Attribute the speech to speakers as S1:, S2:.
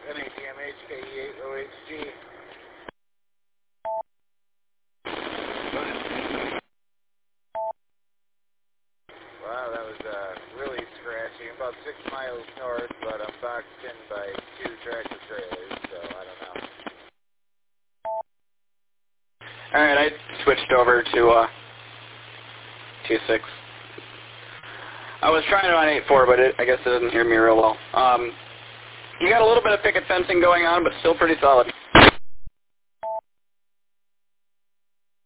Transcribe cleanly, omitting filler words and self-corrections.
S1: NADMH KE8OHG. Wow, that was really scratchy. I'm about 6 miles north, but I'm boxed in by 2 tractor trailers, so I don't know.
S2: Alright, I switched over to 2-6. I was trying it on 8-4, but I guess it doesn't hear me real well. You got a little bit of picket fencing going on, but still pretty solid.